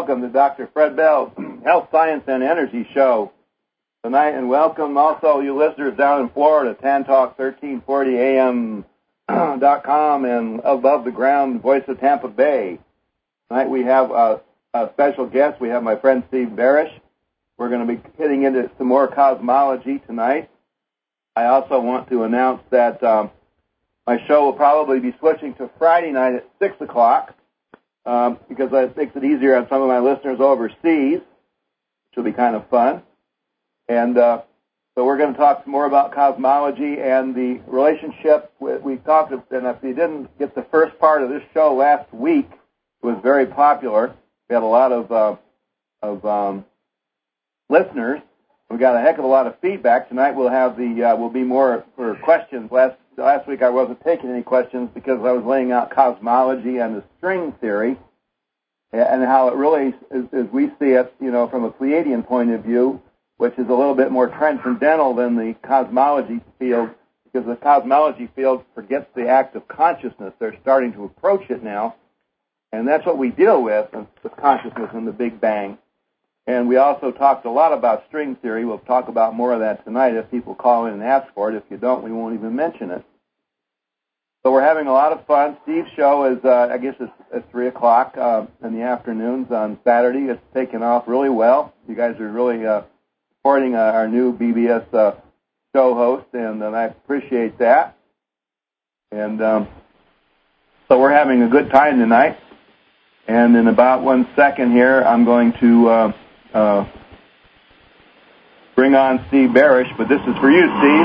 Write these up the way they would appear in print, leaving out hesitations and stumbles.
welcome to Dr. Fred Bell's Health, Science, and Energy Show tonight, and welcome also you listeners down in Florida, Tantalk1340am.com and Above the Ground, Voice of Tampa Bay. Tonight we have a special guest. We have my friend Steve Barish. We're going to be getting into some more cosmology tonight. I also want to announce that my show will probably be switching to Friday night at 6 o'clock because it makes it easier on some of my listeners overseas, which will be kind of fun. And so we're going to talk some more about cosmology and the relationship. We talked, and if you didn't get the first part of this show last week, it was very popular. We had a lot of listeners. We got a heck of a lot of feedback. Tonight will be more for questions. Last week I wasn't taking any questions because I was laying out cosmology and the string theory and how it really, as we see it, from a Pleiadian point of view, which is a little bit more transcendental than the cosmology field, because the cosmology field forgets the act of consciousness. They're starting to approach it now, and that's what we deal with consciousness and the Big Bang. And we also talked a lot about string theory. We'll talk about more of that tonight if people call in and ask for it. If you don't, we won't even mention it. So we're having a lot of fun. Steve's show is, I guess it's at 3 o'clock in the afternoons on Saturday. It's taken off really well. You guys are really supporting our new BBS show host, and I appreciate that. And so we're having a good time tonight. And in about 1 second here, I'm going to bring on Steve Barish, but this is for you, Steve.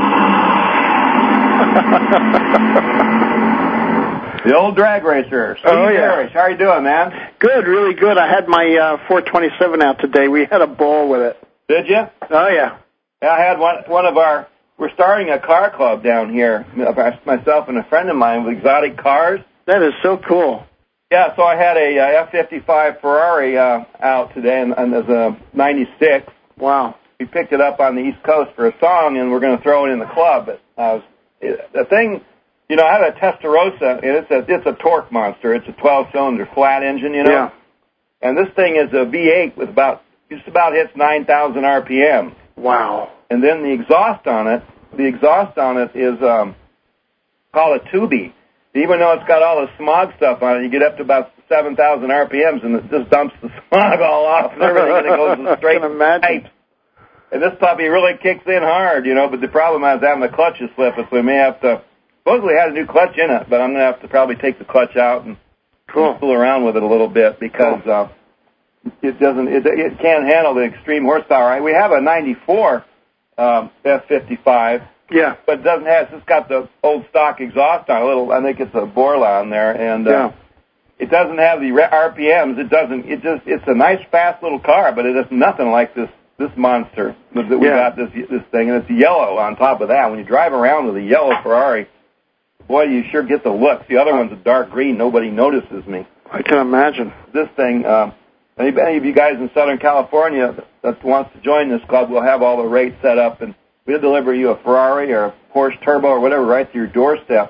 The old drag racer, Steve Barish. How are you doing, man? Good, really good. I had my 427 out today. We had a ball with it. Did you? Oh, yeah. Yeah, I had one of our, we're starting a car club down here, myself and a friend of mine with exotic cars. That is so cool. Yeah, so I had a F-55 Ferrari out today, and there's a 96. Wow. We picked it up on the East Coast for a song, and we're going to throw it in the club. But the thing, I have a Testarossa, and it's a torque monster. It's a 12-cylinder flat engine, Yeah. And this thing is a V8 with just about hits 9,000 RPM. Wow. And then the exhaust on it is called a Tubi. Even though it's got all the smog stuff on it, you get up to about 7,000 RPMs, and it just dumps the smog all off and everything, and it goes straight to pipes. And this puppy really kicks in hard, but the problem is having the clutches slip it, so we may have to, supposedly it has a new clutch in it, but I'm going to have to probably take the clutch out and fool around with it a little bit because it can't handle the extreme horsepower. We have a 94 F-55. Yeah, but it's got the old stock exhaust on I think it's a Borla on there, and it doesn't have the RPMs. It's a nice fast little car, but it is nothing like this monster that we got this thing, and it's yellow on top of that. When you drive around with a yellow Ferrari, boy, you sure get the look. The other one's a dark green. Nobody notices me. I can imagine. This thing, any of you guys in Southern California that wants to join this club, we'll have all the rates set up, and we'll deliver you a Ferrari or a Porsche Turbo or whatever right to your doorstep.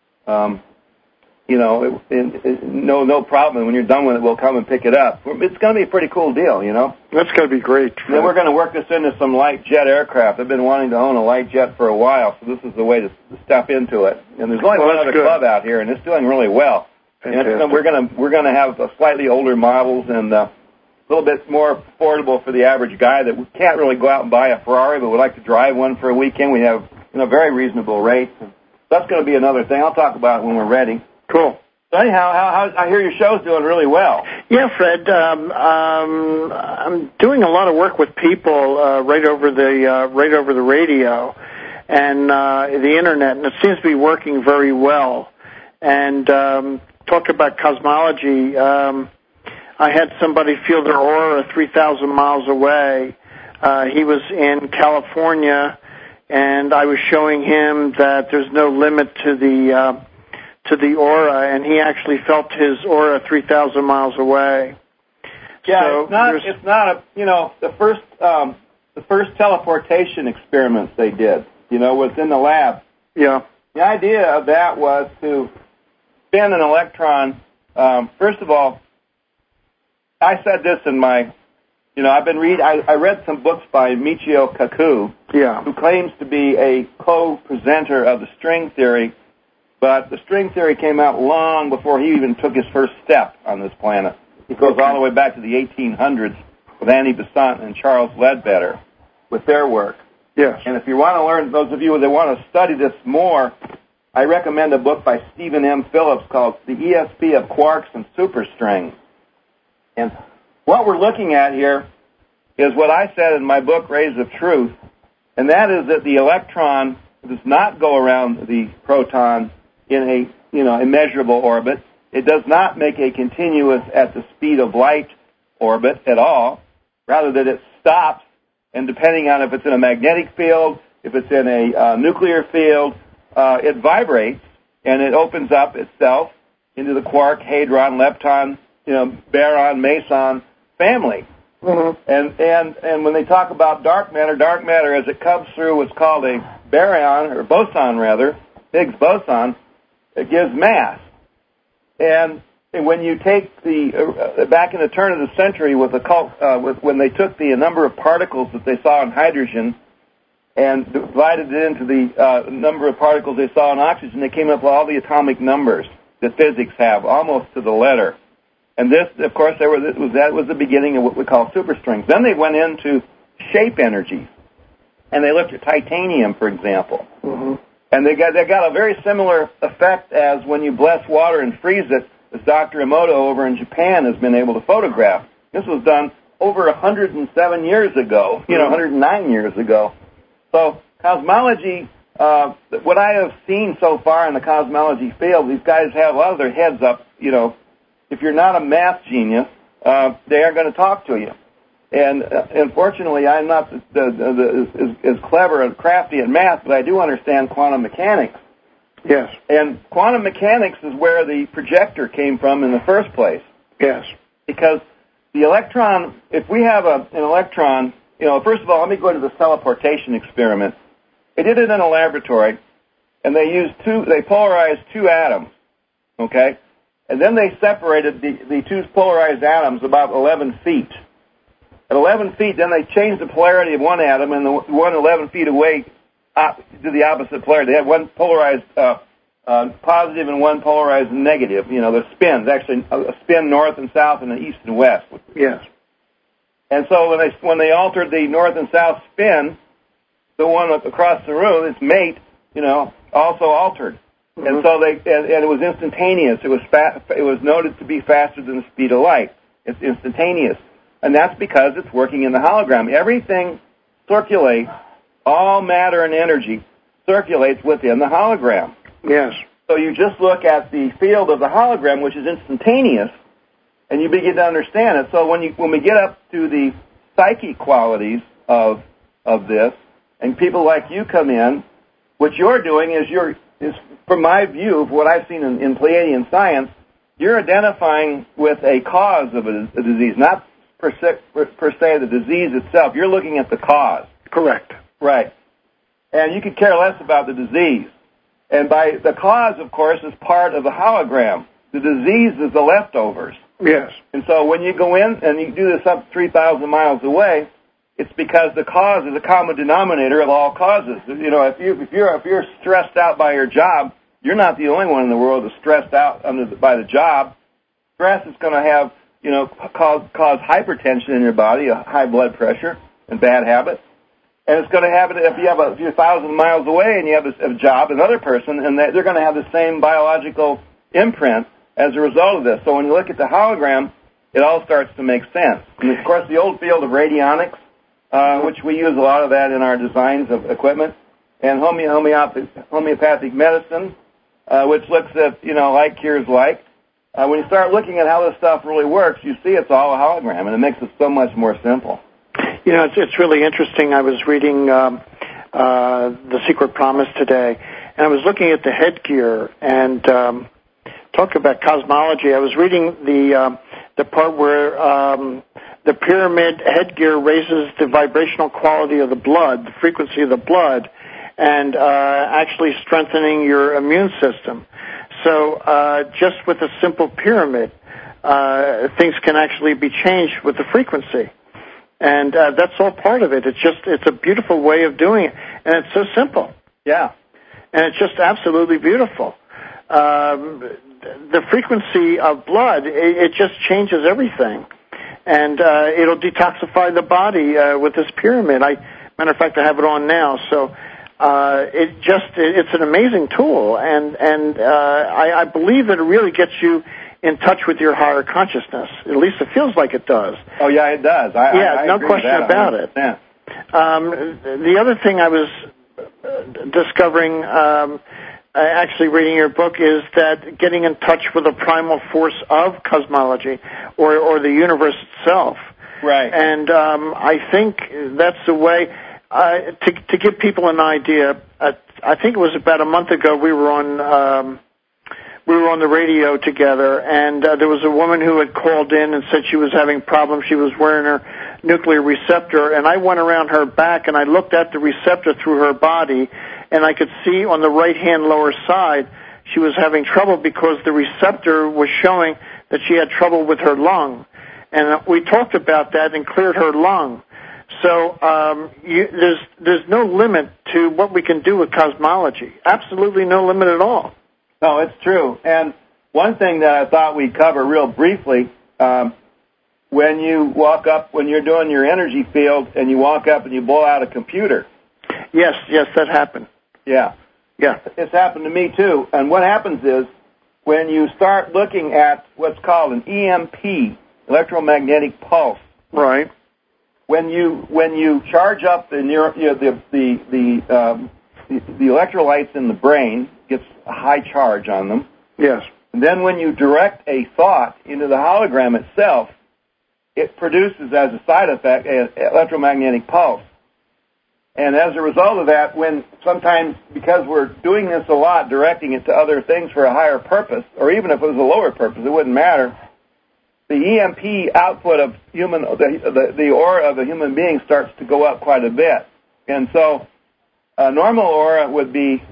No problem. When you're done with it, we'll come and pick it up. It's going to be a pretty cool deal, That's going to be great. And then we're going to work this into some light jet aircraft. I've been wanting to own a light jet for a while, so this is the way to step into it. And there's only one other club out here, and it's doing really well. And we're going to have slightly older models and a little bit more affordable for the average guy that can't really go out and buy a Ferrari, but would like to drive one for a weekend. We have very reasonable rates. And that's going to be another thing. I'll talk about it when we're ready. Cool. So anyhow, I hear your show's doing really well. Yeah, Fred. I'm doing a lot of work with people right over the radio and the internet, and it seems to be working very well. And talk about cosmology. I had somebody feel their aura 3,000 miles away. He was in California, and I was showing him that there's no limit to the aura, and he actually felt his aura 3,000 miles away. Yeah, so it's not the first teleportation experiments they did, was in the lab. Yeah. The idea of that was to spin an electron. First of all, I said this in my, I read some books by Michio Kaku, who claims to be a co-presenter of the string theory, but the string theory came out long before he even took his first step on this planet. It goes all the way back to the 1800s with Annie Besant and Charles Ledbetter with their work. Yes. And if you want to learn, those of you that want to study this more, I recommend a book by Stephen M. Phillips called The ESP of Quarks and Superstrings. And what we're looking at here is what I said in my book, Rays of Truth, and that is that the electron does not go around the proton in a immeasurable orbit. It does not make a continuous at the speed of light orbit at all. Rather that it stops, and depending on if it's in a magnetic field, if it's in a nuclear field, it vibrates, and it opens up itself into the quark, hadron, lepton, baron, meson family. Mm-hmm. And when they talk about dark matter as it comes through what's called a baryon, or boson rather, Higgs boson, it gives mass. And when you take back in the turn of the century with when they took the number of particles that they saw in hydrogen and divided it into the number of particles they saw in oxygen, they came up with all the atomic numbers that physics have, almost to the letter. And this, of course, that was the beginning of what we call superstrings. Then they went into shape energy, and they looked at titanium, for example. Mm-hmm. And they got a very similar effect as when you bless water and freeze it, as Dr. Emoto over in Japan has been able to photograph. This was done over 107 years ago, 109 years ago. So cosmology, what I have seen so far in the cosmology field, these guys have a lot of their heads up. If you're not a math genius, they are going to talk to you. And unfortunately, I'm not as clever and crafty at math, but I do understand quantum mechanics. Yes. And quantum mechanics is where the projector came from in the first place. Yes. Because the electron, if we have an electron, first of all, let me go into the teleportation experiment. They did it in a laboratory, and they polarized two atoms, okay? And then they separated the two polarized atoms about 11 feet. At 11 feet, then they changed the polarity of one atom, and the one 11 feet away to the opposite polarity. They had one polarized positive and one polarized negative. The spins, actually a spin north and south and an east and west. Yes. And so when they altered the north and south spin, the one across the room, its mate, also altered. Mm-hmm. And so and it was instantaneous. It was noted to be faster than the speed of light. It's instantaneous. And that's because it's working in the hologram. Everything circulates, all matter and energy circulates within the hologram. Yes. So you just look at the field of the hologram, which is instantaneous, and you begin to understand it. So when we get up to the psychic qualities of this, and people like you come in, what you're doing is from my view of what I've seen in Pleiadian science, you're identifying with a cause of a disease, not per se the disease itself. You're looking at the cause. Correct. Right. And you could care less about the disease. And by the cause, of course, is part of the hologram. The disease is the leftovers. Yes. And so when you go in and you do this up 3,000 miles away, it's because the cause is a common denominator of all causes. If you're stressed out by your job, you're not the only one in the world that's stressed out by the job. Stress is going to have cause hypertension in your body, a high blood pressure, and bad habits. And it's going to happen if you're 1,000 miles away and you have a job, another person, and they're going to have the same biological imprint as a result of this. So when you look at the hologram, it all starts to make sense. And of course, the old field of radionics, which we use a lot of that in our designs of equipment, and homeopathic medicine, which looks at, like cures like. When you start looking at how this stuff really works, you see it's all a hologram, and it makes it so much more simple. It's really interesting. I was reading The Secret Promise today, and I was looking at the headgear and talk about cosmology. I was reading the part where the pyramid headgear raises the vibrational quality of the blood, the frequency of the blood, and actually strengthening your immune system. So just with a simple pyramid, things can actually be changed with the frequency. And that's all part of it. It's a beautiful way of doing it. And it's so simple. Yeah. And it's just absolutely beautiful. The frequency of blood, it just changes everything. And it'll detoxify the body with this pyramid. Matter of fact, I have it on now. So it's an amazing tool. And I believe that it really gets you in touch with your higher consciousness. At least it feels like it does. Oh, yeah, it does. I no agree question with that about it. 100%. The other thing I was discovering, actually reading your book, is that getting in touch with the primal force of cosmology or the universe itself. Right. And I think that's the way, to give people an idea, I think it was about a month ago we were on the radio together, and there was a woman who had called in and said she was having problems. She was wearing her nuclear receptor, and I went around her back and I looked at the receptor through her body, and I could see on the right-hand lower side she was having trouble because the receptor was showing that she had trouble with her lung. And we talked about that and cleared her lung. So there's no limit to what we can do with cosmology. Absolutely no limit at all. No, it's true. And one thing that I thought we'd cover real briefly, when you walk up, when you're doing your energy field and you walk up and you blow out a computer. Yes, that happened. Yeah. It's happened to me too. And what happens is when you start looking at what's called an EMP, electromagnetic pulse. Right. When you charge up the electrolytes in the brain, gets a high charge on them. Yes. And then when you direct a thought into the hologram itself, it produces as a side effect an electromagnetic pulse. And as a result of that, when sometimes, because we're doing this a lot, directing it to other things for a higher purpose, or even if it was a lower purpose, it wouldn't matter, the EMP output of the aura of a human being starts to go up quite a bit. And so a normal aura would be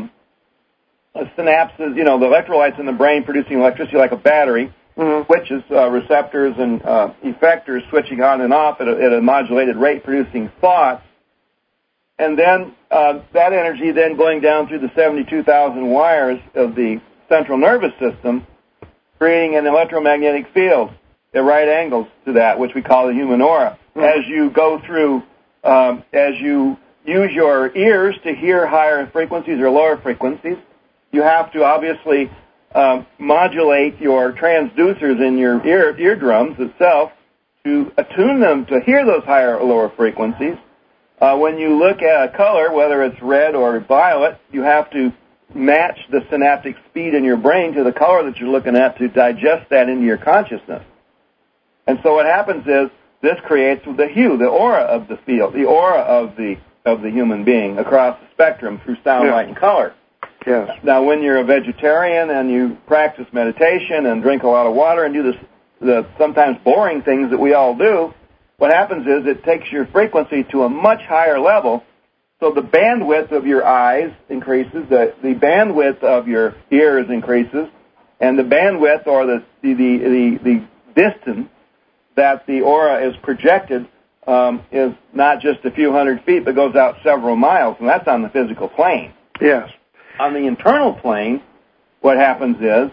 synapses, the electrolytes in the brain producing electricity like a battery, switches, receptors, and effectors switching on and off at a modulated rate, producing thoughts. And then that energy then going down through the 72,000 wires of the central nervous system, creating an electromagnetic field at right angles to that, which we call the human aura. As you go through, as you use your ears to hear higher frequencies or lower frequencies, you have to obviously modulate your transducers in your eardrums itself to attune them to hear those higher or lower frequencies. When you look at a color, whether it's red or violet, you have to match the synaptic speed in your brain to the color that you're looking at to digest that into your consciousness. And so what happens is this creates the hue, the aura of the field, the aura of the human being across the spectrum through sound, light, and color. Yes. Now, when you're a vegetarian and you practice meditation and drink a lot of water and do the sometimes boring things that we all do, what happens is it takes your frequency to a much higher level. So the bandwidth of your eyes increases, the bandwidth of your ears increases, and the bandwidth or the distance that the aura is projected is not just a few hundred feet, but goes out several miles, and that's on the physical plane. Yes. On the internal plane, what happens is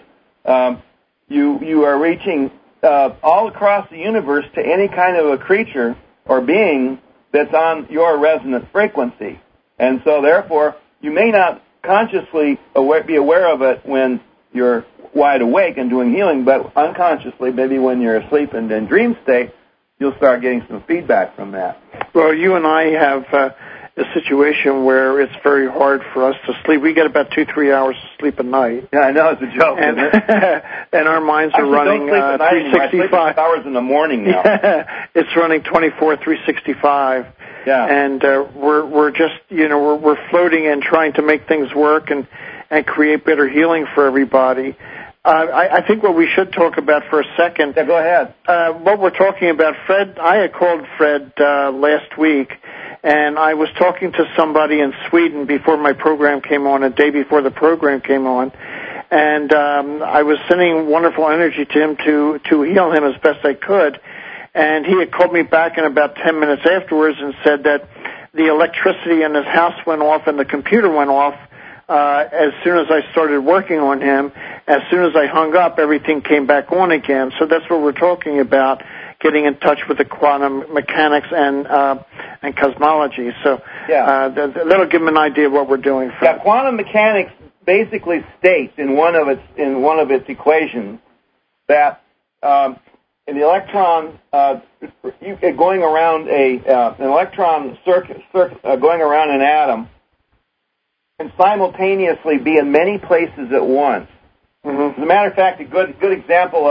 you are reaching all across the universe to any kind of a creature or being that's on your resonant frequency. And so, therefore, you may not consciously be aware of it when you're wide awake and doing healing, but unconsciously, maybe when you're asleep and in dream state, you'll start getting some feedback from that. Well, you and I have a situation where it's very hard for us to sleep. We get about 2-3 hours of sleep a night. Yeah, I know, it's a joke, isn't it? And our minds are running 365 I sleep 6 hours in the morning now. It's running 24/365. Yeah. And we're just, we're floating and trying to make things work and create better healing for everybody. I think what we should talk about for a second. Yeah, go ahead. What we're talking about, Fred, I had called Fred last week, and I was talking to somebody in Sweden before my program came on, a day before the program came on, And I was sending wonderful energy to him to heal him as best I could. And he had called me back in about 10 minutes afterwards and said that the electricity in his house went off and the computer went off as soon as I started working on him. As soon as I hung up, everything came back on again. So that's what we're talking about, getting in touch with the quantum mechanics and cosmology. So that'll give him an idea of what we're doing. Yeah, quantum mechanics basically states in one of its equations that in the electron going around an electron circuit going around an atom can simultaneously be in many places at once. Mm-hmm. As a matter of fact, a good example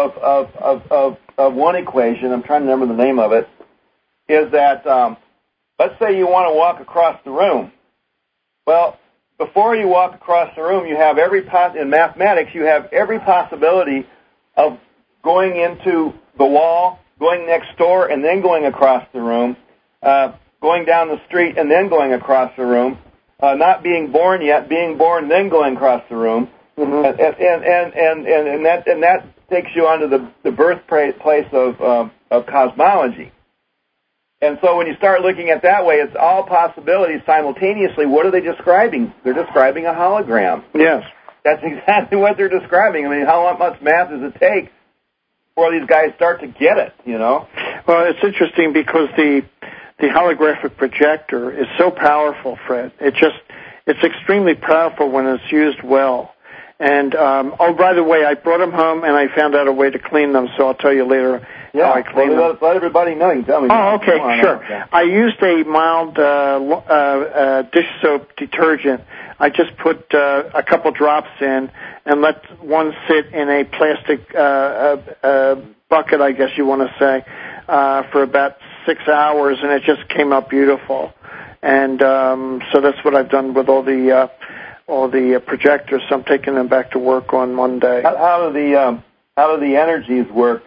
of one equation, I'm trying to remember the name of it, is that let's say you want to walk across the room. Well, before you walk across the room, you have in mathematics, you have every possibility of going into the wall, going next door, and then going across the room, going down the street, and then going across the room, not being born yet, being born, then going across the room, mm-hmm. and that takes you onto the birthplace of cosmology. And so when you start looking at that way, it's all possibilities simultaneously. What are they describing? They're describing a hologram. Yes. That's exactly what they're describing. I mean, how much math does it take before these guys start to get it, you know? Well, it's interesting because the holographic projector is so powerful, Fred. It's extremely powerful when it's used well. And, by the way, I brought them home and I found out a way to clean them, so I'll tell you later how I clean them. Let everybody know. You can tell me. Oh, okay, sure. Okay. I used a mild dish soap detergent. I just put a couple drops in and let one sit in a plastic bucket, I guess you want to say, for about 6 hours, and it just came out beautiful. And so that's what I've done with all the projectors. So I'm taking them back to work on Monday. How do the energies work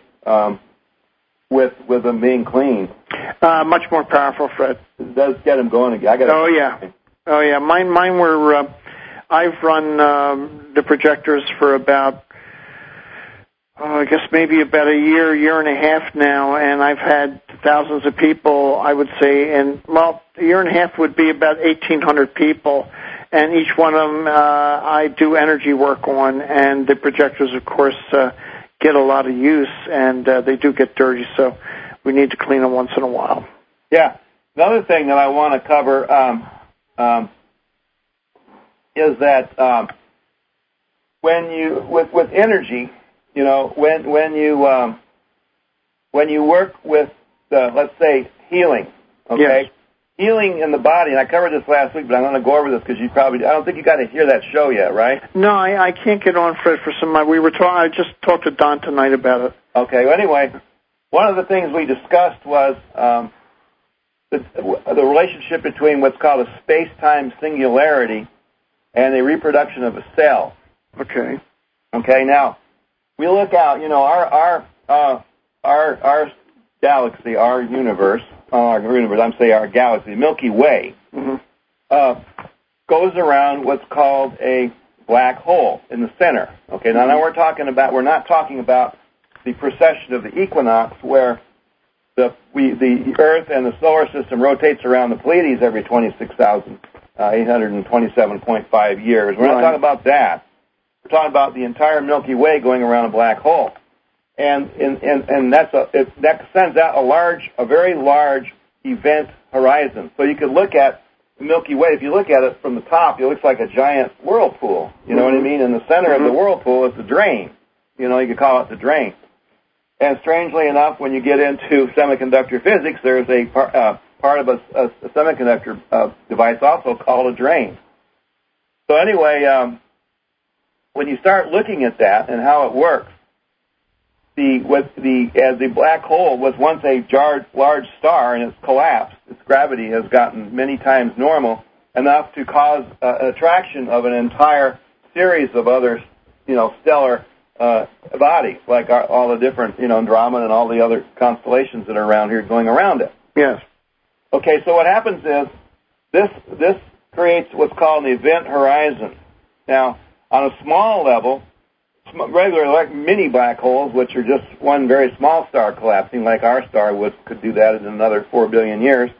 with them being clean? Much more powerful, Fred. It does get them going again. Oh yeah. Mine were. I've run the projectors for about, I guess maybe about a year and a half now, and I've had thousands of people. I would say, and a year and a half would be about 1,800 people. And each one of them I do energy work on, and the projectors, of course, get a lot of use, and they do get dirty, so we need to clean them once in a while. Yeah. Another thing that I want to cover is that when you with energy, you know, when you work with let's say healing, okay. Yes. Healing in the body, and I covered this last week, but I'm going to go over this because I don't think you got to hear that show yet, right? No, I can't get on, Fred, for some. I just talked to Don tonight about it. Okay. Well, anyway, one of the things we discussed was the relationship between what's called a space-time singularity and the reproduction of a cell. Okay. Okay. Now, we look out. You know, our galaxy, our universe. Our galaxy, Milky Way, mm-hmm. Goes around what's called a black hole in the center. Okay, now we're not talking about the precession of the equinox, where the Earth and the solar system rotates around the Pleiades every 26,827.5 years. We're not talking about that. We're talking about the entire Milky Way going around a black hole. And that sends out a very large event horizon. So you could look at the Milky Way. If you look at it from the top, it looks like a giant whirlpool. You know what I mean? In the center of the whirlpool is the drain. You know, you could call it the drain. And strangely enough, when you get into semiconductor physics, there's a part of a semiconductor device also called a drain. So anyway, when you start looking at that and how it works, the black hole was once a large star, and it's collapsed. Its gravity has gotten many times normal, enough to cause an attraction of an entire series of other, stellar bodies, like all the different, Andromeda and all the other constellations that are around here going around it. Yes. Okay, so what happens is this creates what's called an event horizon. Now, on a small level, regular like mini black holes, which are just one very small star collapsing, like our star could do that in another 4 billion years.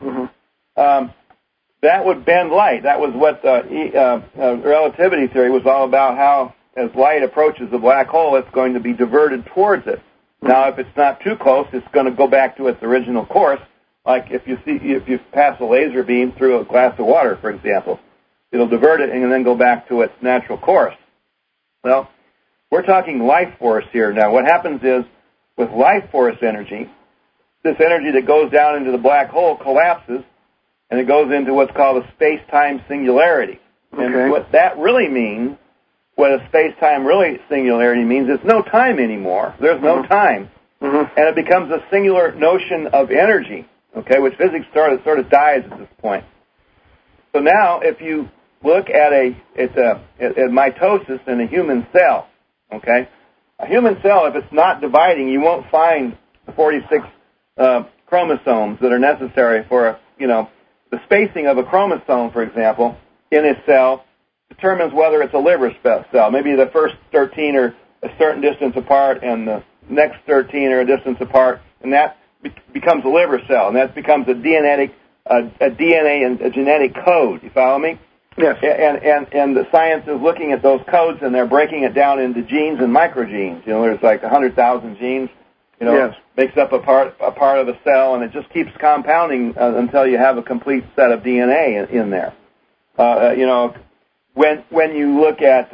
That would bend light. That was what relativity theory was all about, how as light approaches the black hole, it's going to be diverted towards it. Now, if it's not too close, it's going to go back to its original course, like if you pass a laser beam through a glass of water, for example. It'll divert it and then go back to its natural course. Well, we're talking life force here. Now, what happens is, with life force energy, this energy that goes down into the black hole collapses, and it goes into what's called a space-time singularity. Okay. And what that really means, what a space-time singularity means, is no time anymore. There's no time. And it becomes a singular notion of energy, okay, which physics sort of dies at this point. So now, if you look at mitosis in a human cell, okay, a human cell, if it's not dividing, you won't find the 46 chromosomes that are necessary for, the spacing of a chromosome, for example, in a cell determines whether it's a liver cell. Maybe the first 13 are a certain distance apart and the next 13 are a distance apart, and that becomes a liver cell, and that becomes a DNA and a genetic code. You follow me? Yes. And the science is looking at those codes, and they're breaking it down into genes and microgenes. There's like 100,000 genes. Yes. Makes up a part of a cell, and it just keeps compounding until you have a complete set of DNA in there. When you look at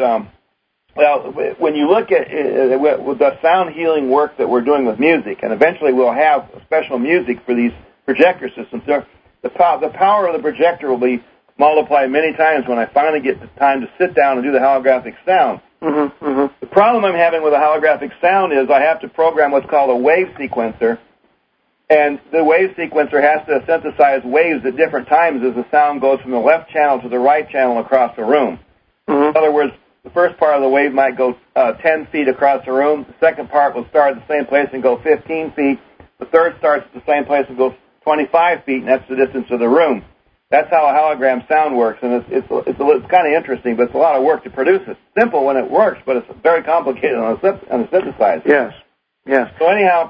the sound healing work that we're doing with music, and eventually we'll have special music for these projector systems. The power of the projector will be multiplied many times when I finally get the time to sit down and do the holographic sound. The problem I'm having with a holographic sound is I have to program what's called a wave sequencer, and the wave sequencer has to synthesize waves at different times as the sound goes from the left channel to the right channel across the room. In other words, the first part of the wave might go 10 feet across the room. The second part will start at the same place and go 15 feet. The third starts at the same place and goes 25 feet, and that's the distance of the room. That's how a hologram sound works, and it's kind of interesting, but it's a lot of work to produce it. Simple when it works, but it's very complicated on a synthesizer. Yes. So anyhow,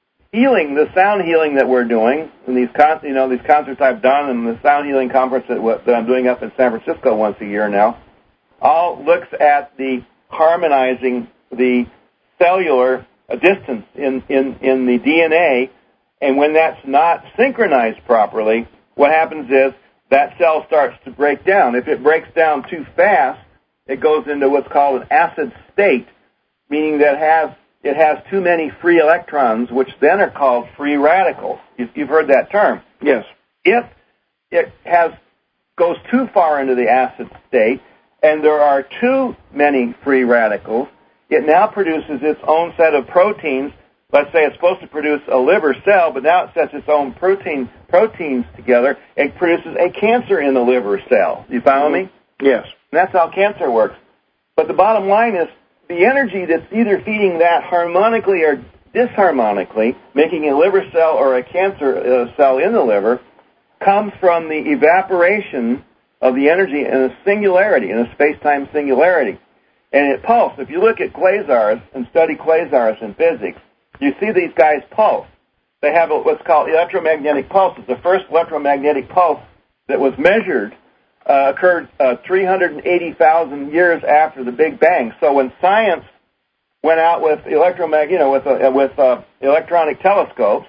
the sound healing that we're doing, and these concerts I've done, and the sound healing conference that I'm doing up in San Francisco once a year now, all looks at the harmonizing the cellular distance in the DNA, and when that's not synchronized properly, what happens is that cell starts to break down. If it breaks down too fast, it goes into what's called an acid state, meaning that it has too many free electrons, which then are called free radicals. You've heard that term. Yes. If it goes too far into the acid state, and there are too many free radicals, it now produces its own set of proteins. Let's say it's supposed to produce a liver cell, but now it sets its own proteins together and produces a cancer in the liver cell. You follow me? Yes. And that's how cancer works. But the bottom line is the energy that's either feeding that harmonically or disharmonically, making a liver cell or a cancer cell in the liver, comes from the evaporation of the energy in a singularity, in a space-time singularity. And it pulses. If you look at quasars and study quasars in physics, you see these guys pulse. They have what's called electromagnetic pulses. The first electromagnetic pulse that was measured occurred 380,000 years after the Big Bang. So when science went out with electronic telescopes,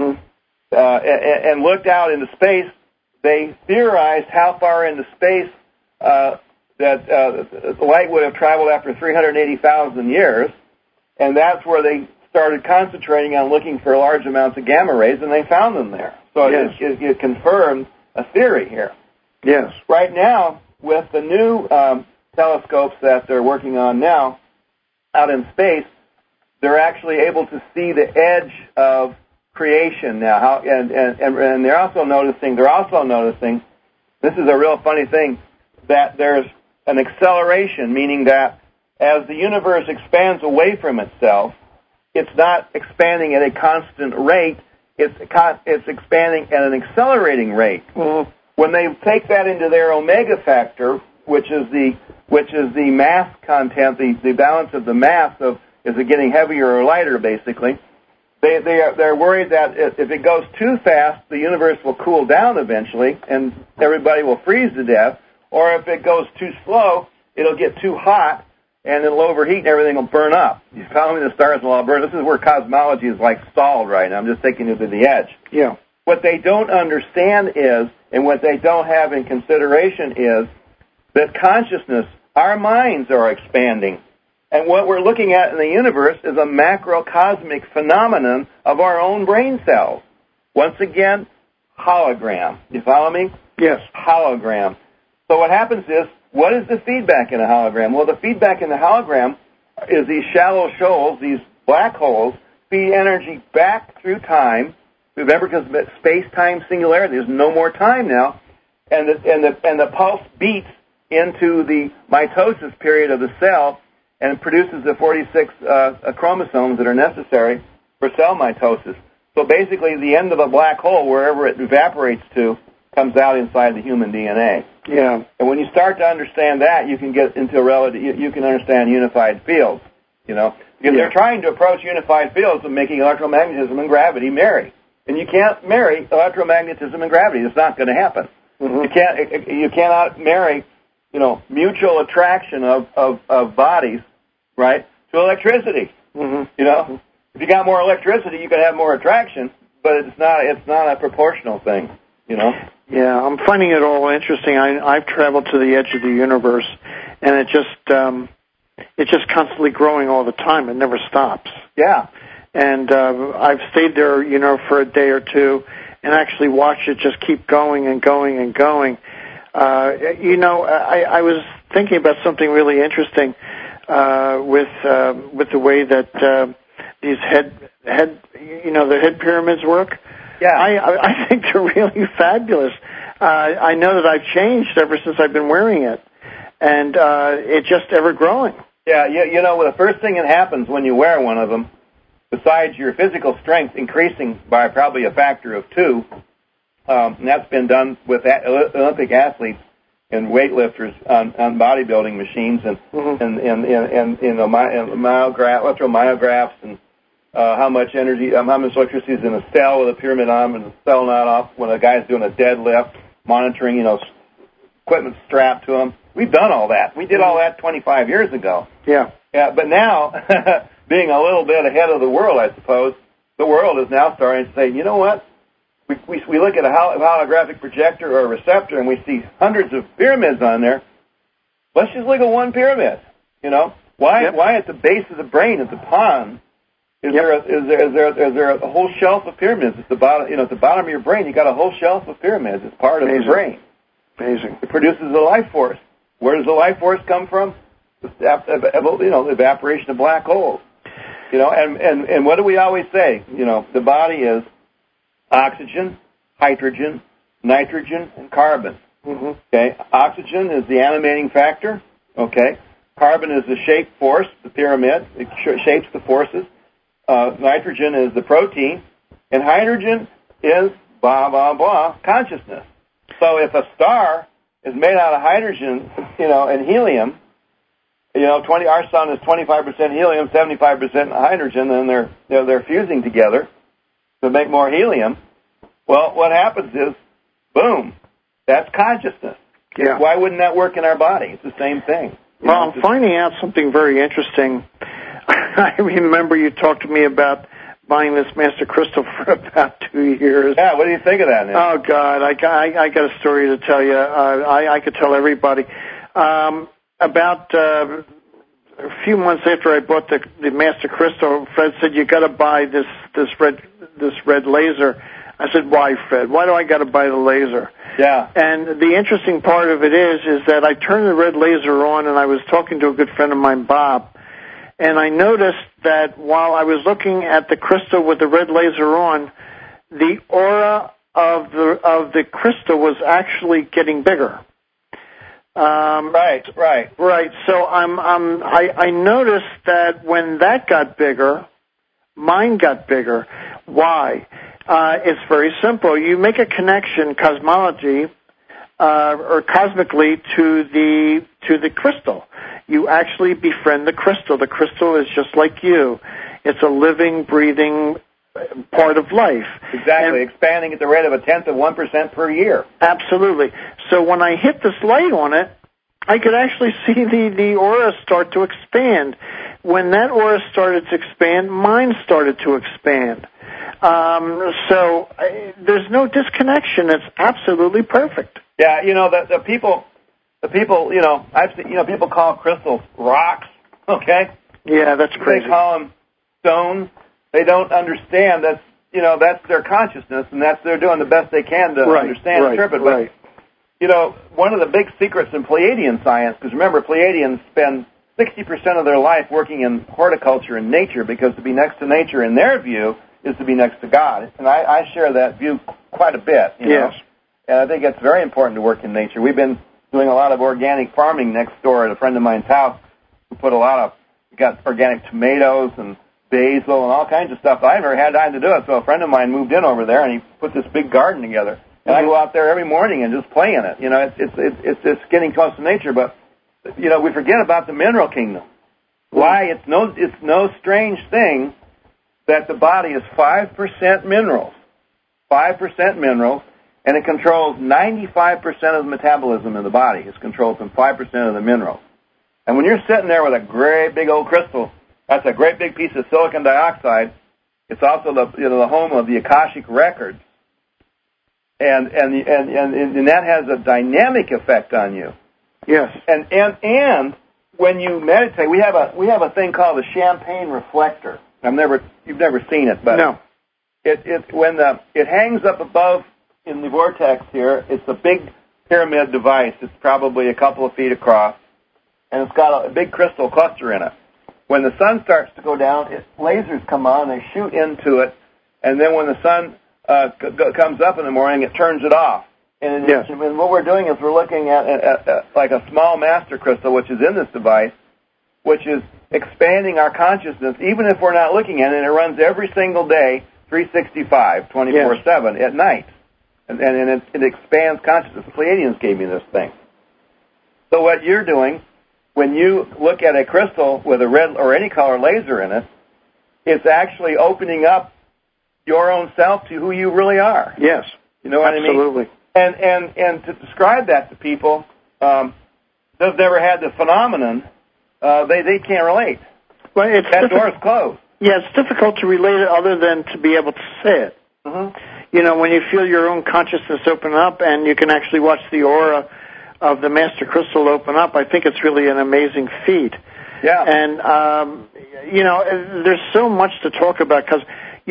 and looked out into space, they theorized how far into space that the light would have traveled after 380,000 years, and that's where they started concentrating on looking for large amounts of gamma rays, and they found them there. So it confirmed a theory here. Yes. Right now, with the new telescopes that they're working on now out in space, they're actually able to see the edge of creation now. And they're also noticing, this is a real funny thing, that there's an acceleration, meaning that as the universe expands away from itself, it's not expanding at a constant rate, it's expanding at an accelerating rate. Mm-hmm. When they take that into their omega factor, which is the mass content, the balance of the mass of is it getting heavier or lighter, basically. They're worried that if it goes too fast, the universe will cool down eventually, and everybody will freeze to death. Or if it goes too slow, it'll get too hot, and it'll overheat, and everything will burn up. You follow me? The stars will all burn. This is where cosmology is like stalled right now. I'm just taking you to the edge. Yeah. What they don't understand is, and what they don't have in consideration is, that consciousness, our minds are expanding. And what we're looking at in the universe is a macrocosmic phenomenon of our own brain cells. Once again, hologram. You follow me? Yes. Hologram. So what happens is, what is the feedback in a hologram? Well, the feedback in the hologram is these shallow shoals, these black holes, feed energy back through time. Remember, because space-time singularity, there's no more time now, and the pulse beats into the mitosis period of the cell and produces the 46 chromosomes that are necessary for cell mitosis. So basically, the end of a black hole, wherever it evaporates to, comes out inside the human DNA. Yeah. And when you start to understand that, you can get into you can understand unified fields, because they're trying to approach unified fields of making electromagnetism and gravity marry. And you can't marry electromagnetism and gravity. It's not going to happen. Mm-hmm. You cannot marry, mutual attraction of bodies, right, to electricity. Mm-hmm. If you got more electricity, you can have more attraction, but it's not a proportional thing, Yeah, I'm finding it all interesting. I've traveled to the edge of the universe, and it's just constantly growing all the time. It never stops. Yeah. And I've stayed there, for a day or two, and actually watched it just keep going and going and going. I was thinking about something really interesting with the way that these the head pyramids work. Yeah. I think they're really fabulous. I know that I've changed ever since I've been wearing it, and it's just ever growing. Yeah, the first thing that happens when you wear one of them, besides your physical strength increasing by probably a factor of 2, and that's been done with Olympic athletes and weightlifters on bodybuilding machines and electromyographs and how much energy, how much electricity is in a cell with a pyramid on and the cell not off when a guy's doing a deadlift, monitoring, equipment strapped to him. We've done all that. We did all that 25 years ago. Yeah. Yeah, but now, being a little bit ahead of the world, I suppose, the world is now starting to say, you know what? We look at a holographic projector or a receptor and we see hundreds of pyramids on there. Let's just look at one pyramid. Why at the base of the brain, at the pons, is there a whole shelf of pyramids at the bottom? At the bottom of your brain, you got a whole shelf of pyramids. It's part of the brain. Amazing. It produces a life force. Where does the life force come from? The evaporation of black holes. And what do we always say? The body is oxygen, hydrogen, nitrogen, and carbon. Mm-hmm. Okay, oxygen is the animating factor. Okay, carbon is the shape force, the pyramid. It shapes the forces. Nitrogen is the protein, and hydrogen is blah blah blah consciousness. So if a star is made out of hydrogen, and helium, our sun is 25% helium, 75% hydrogen, and they're fusing together to make more helium. Well, what happens is, boom, that's consciousness. Yeah. Why wouldn't that work in our body? It's the same thing. Well, I'm finding out something very interesting. I remember you talked to me about buying this Master Crystal for about 2 years. Yeah, what do you think of that, Nick? Oh, God, I got a story to tell you. I could tell everybody. About a few months after I bought the Master Crystal, Fred said, you got to buy this red laser. I said, why, Fred? Why do I got to buy the laser? Yeah. And the interesting part of it is that I turned the red laser on, and I was talking to a good friend of mine, Bob, and I noticed that while I was looking at the crystal with the red laser on, the aura of the crystal was actually getting bigger. Right. So I noticed that when that got bigger, mine got bigger. Why? It's very simple. You make a connection, cosmology, or cosmically to the crystal. You actually befriend the crystal. The crystal is just like you. It's a living, breathing part of life. Exactly, and expanding at the rate of 0.1% per year. Absolutely. So when I hit this light on it, I could actually see the aura start to expand. When that aura started to expand, mine started to expand. So there's no disconnection. It's absolutely perfect. Yeah, the people, I've seen, people call crystals rocks. Okay. Yeah, that's crazy. They call them stones. They don't understand that's their consciousness, and they're doing the best they can to understand and interpret. But one of the big secrets in Pleiadian science, because remember, Pleiadians spend 60% of their life working in horticulture and nature, because to be next to nature, in their view, is to be next to God. And I share that view quite a bit. Yes. And I think it's very important to work in nature. We've been doing a lot of organic farming next door at a friend of mine's house. We got organic tomatoes and basil and all kinds of stuff. I never had time to do it, so a friend of mine moved in over there, and he put this big garden together. And I go out there every morning and just play in it. It's just getting close to nature, but we forget about the mineral kingdom. Why? It's no strange thing that the body is 5% minerals. 5% minerals, and it controls 95% of the metabolism in the body. It's controlled from 5% of the minerals. And when you're sitting there with a great big old crystal, that's a great big piece of silicon dioxide. It's also the home of the Akashic records, and that has a dynamic effect on you. Yes. And when you meditate, we have a thing called the champagne reflector. You've never seen it, but no. It hangs up above in the vortex here. It's a big pyramid device. It's probably a couple of feet across, and it's got a big crystal cluster in it. When the sun starts to go down, lasers come on, they shoot into it, and then when the sun comes up in the morning, it turns it off. And what we're doing is we're looking at like a small master crystal, which is in this device, which is expanding our consciousness, even if we're not looking at it. And it runs every single day, 365, 24/7 at night. And it expands consciousness. The Pleiadians gave me this thing. So what you're doing, when you look at a crystal with a red or any color laser in it, it's actually opening up your own self to who you really are. Yes. You know what absolutely. I mean? And to describe that to people who've never had the phenomenon, they can't relate. Well, that door's closed. Yeah, it's difficult to relate it other than to be able to say it. Mm-hmm. When you feel your own consciousness open up and you can actually watch the aura of the Master Crystal open up, I think it's really an amazing feat. Yeah. And, there's so much to talk about because,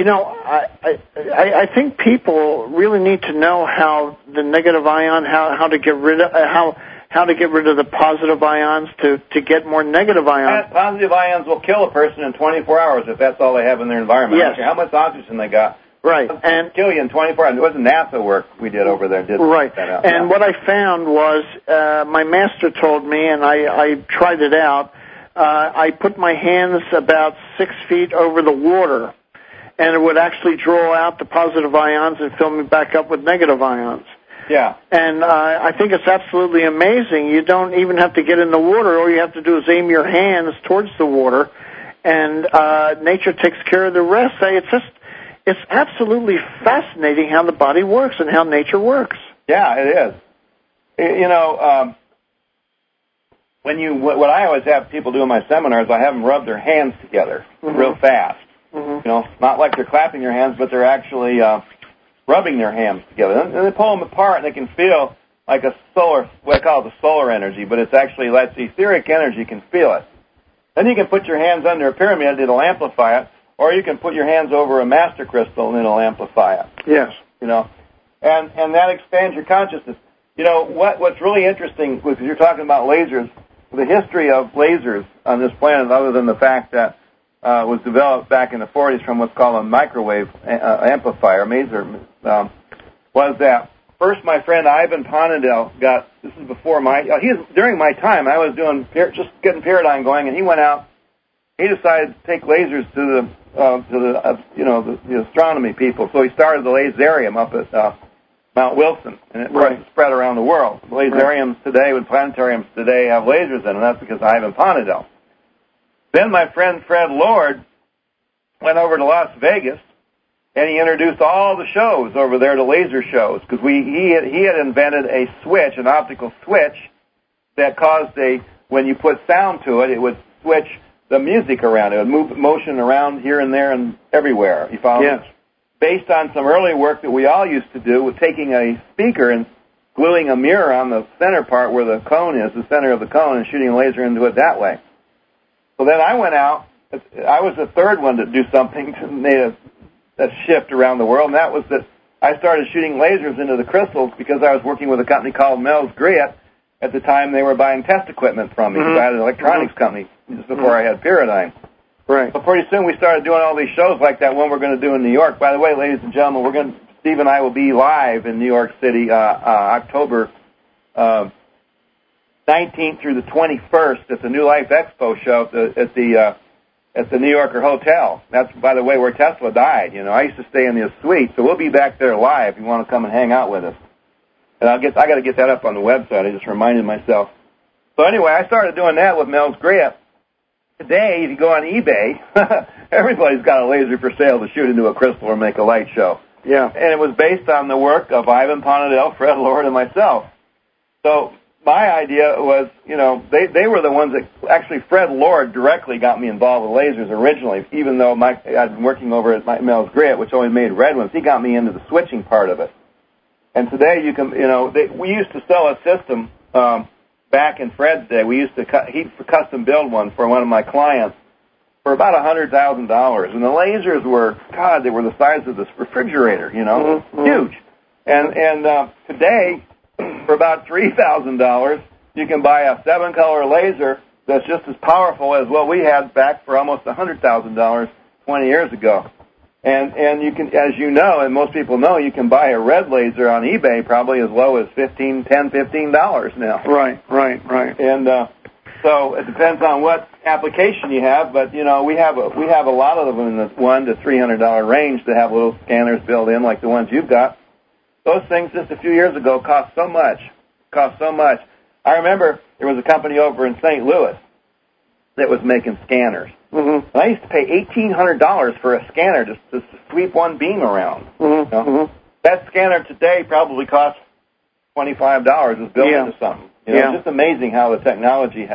I think people really need to know how the negative ion, how to get rid of, how to get rid of the positive ions to get more negative ions. Positive ions will kill a person in 24 hours if that's all they have in their environment. Yes. I don't care how much oxygen they got. Right. And kill you in 24 hours. It wasn't NASA work we did over there. Right. That out. And what I found was my master told me, and I tried it out, I put my hands about 6 feet over the water, and it would actually draw out the positive ions and fill me back up with negative ions. Yeah. And I think it's absolutely amazing. You don't even have to get in the water. All you have to do is aim your hands towards the water, and nature takes care of the rest. It's absolutely fascinating how the body works and how nature works. Yeah, it is. What I always have people do in my seminars, I have them rub their hands together real fast. Mm-hmm. Not like they're clapping their hands, but they're actually rubbing their hands together. And they pull them apart, and they can feel like a solar, what I call it the solar energy, but it's actually like the etheric energy, you can feel it. Then you can put your hands under a pyramid, it'll amplify it, or you can put your hands over a master crystal, and it'll amplify it. Yes. And that expands your consciousness. What's really interesting, because you're talking about lasers, the history of lasers on this planet, other than the fact that was developed back in the 40s from what's called a microwave amplifier, maser, was that first my friend Ivan Ponadel this is before during my time, I was just getting Paradigm going, and he went out, he decided to take lasers to the astronomy people, so he started the laserium up at Mount Wilson, and of course it's spread around the world. Laseriums today, with planetariums today, have lasers in them. That's because of Ivan Ponadel. Then my friend Fred Lord went over to Las Vegas, and he introduced all the shows over there to laser shows, because he had invented a switch, an optical switch, that caused when you put sound to it, it would switch the music around. It would move motion around here and there and everywhere. You follow? Yes. Based on some early work that we all used to do with taking a speaker and gluing a mirror on the center part where the cone is, the center of the cone, and shooting a laser into it that way. So then I went out. I was the third one to do something to make a shift around the world, and that was that I started shooting lasers into the crystals because I was working with a company called Mel's Griot. At the time, they were buying test equipment from me because I had an electronics company just before I had Pyridine. Right. But pretty soon we started doing all these shows like that one we're going to do in New York. By the way, ladies and gentlemen, Steve and I will be live in New York City October 19th through the 21st at the New Life Expo show at the New Yorker Hotel. That's, by the way, where Tesla died. You know, I used to stay in the suite, so we'll be back there live if you want to come and hang out with us. And I got to get that up on the website. I just reminded myself. So anyway, I started doing that with Mel's Griot. Today, if you go on eBay, everybody's got a laser for sale to shoot into a crystal or make a light show. Yeah. And it was based on the work of Ivan Ponadel, Fred Lord, and myself. So my idea was, you know, they were the ones that actually Fred Lord directly got me involved with lasers originally, even though I'd been working over at Mel's Griot, which only made red ones. He got me into the switching part of it. And today you can, you know, we used to sell a system back in Fred's day. We used to custom build one for one of my clients for about $100,000. And the lasers were, God, they were the size of this refrigerator, you know, huge. And today, for about $3,000, you can buy a 7-color laser that's just as powerful as what we had back for almost $100,000 20 years ago. And you can, as you know, and most people know, you can buy a red laser on eBay probably as low as $15 now. Right. And so it depends on what application you have, but you know we have a lot of them in the $100 to $300 range that have little scanners built in, like the ones you've got. Those things just a few years ago cost so much. I remember there was a company over in St. Louis that was making scanners. And I used to pay $1,800 for a scanner just to sweep one beam around. You know? That scanner today probably costs $25. It's built into something. You know, it's just amazing how the technology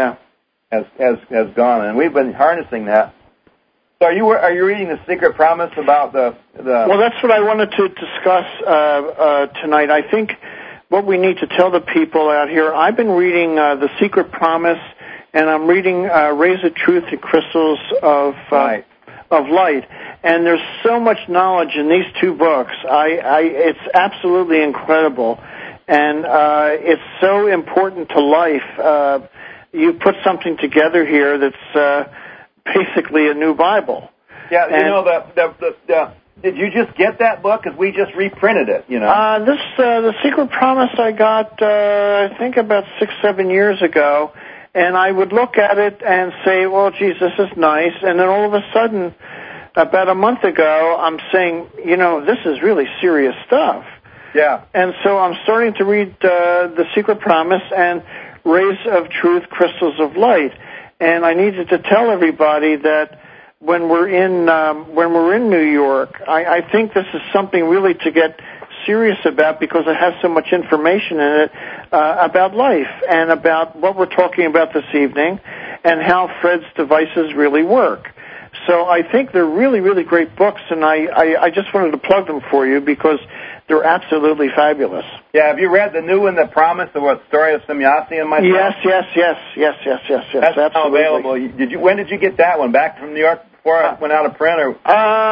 has gone, and we've been harnessing that. So are you reading The Secret Promise about the? Well, that's what I wanted to discuss tonight. I think what we need to tell the people out here. I've been reading The Secret Promise. And I'm reading Rays of Truth and Crystals of Light. And there's so much knowledge in these two books. It's absolutely incredible. And it's so important to life. You put something together here that's basically a new Bible. Yeah, you know, did you just get that book? Because we just reprinted it, you know. The Secret Promise I got, I think about 6-7 years ago. And I would look at it and say, well, geez, this is nice. And then all of a sudden, about a month ago, I'm saying, you know, this is really serious stuff. Yeah. And so I'm starting to read The Secret Promise and Rays of Truth, Crystals of Light. And I needed to tell everybody that when we're in New York, I think this is something really to get serious about because it has so much information in it about life and about what we're talking about this evening and how Fred's devices really work. So I think they're really, really great books, and I just wanted to plug them for you because they're absolutely fabulous. Yeah, have you read the new one, The Promise, the story of Semyasi and myself? Yes. That's absolutely. now available. When did you get that one? Back from New York before it went out of print? Or?